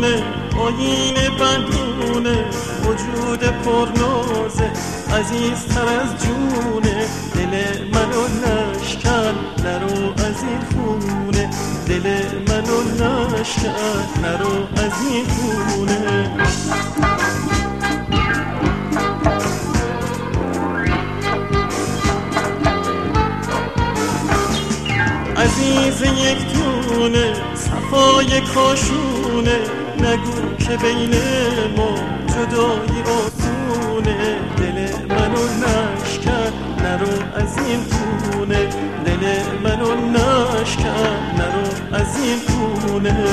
یکتونه آینه بندونه وجود پرنازه عزیزتر از جونه دل منو نشکن نرو از این خونه دل منو نشکن نرو از این خونه عزیز یکتونه صفای کاشونه نگو که بین ما جدایی آسونه دل منو نشکن نرو از این خونه دل منو نشکن نرو از این خونه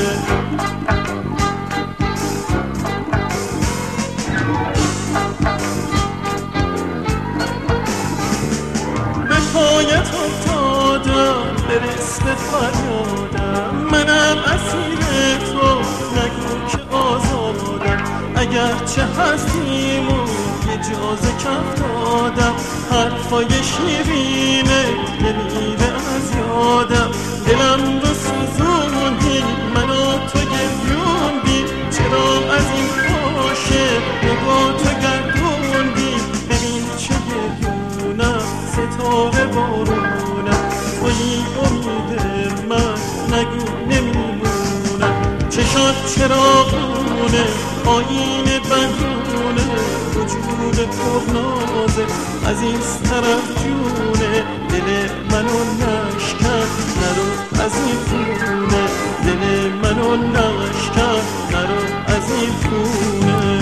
به پایت افتادم برس به فریادم منم اسیر تو نگو که آزادم اگرچه هستیم و یه جاز کف دادم حرفای شیرینه نمیره از یادم دلم رو سوزوندی منو تو گریوندی چرا از این باشه نگاه تو گردوندی ببین چه گریونم ستاره بارونم توی امید من نگو نمیمونم چشات چراغونه آینه بندونه وجود پرنازه عزیزتر از جونه دل منو نشکن نرو از این خونه دل منو نشکن نرو از این خونه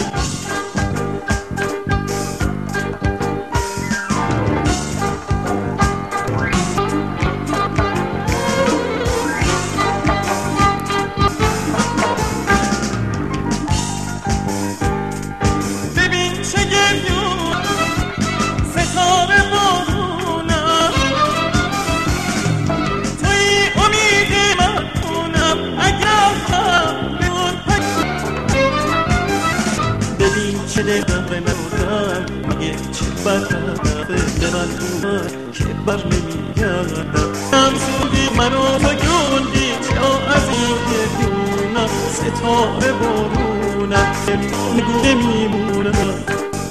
چه دقیقه نبودم میگه چه بدبخته به من اومد که بر نمیگردم همزودی منو تو گوندی چرا از این گریونم ستاره بارونم نمیمونم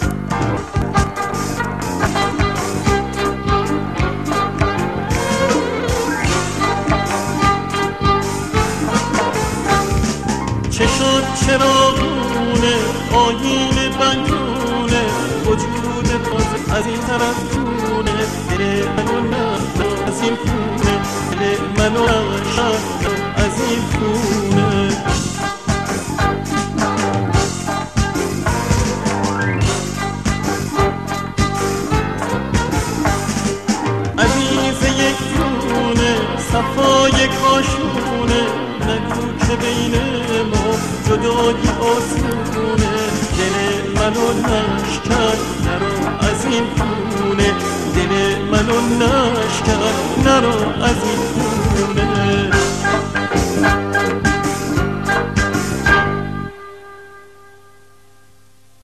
چشات چراغونه آینه بندونه وجود باز از این طرف خونه دل منو نشکن از این خونه دل منو نشکن از این خونه عزیز یکتونه صفای کاشونه نگو که بین ما جدایی آسونه دل منو نشکن نرو از این خونه دل منو نشکن نرو از این خونه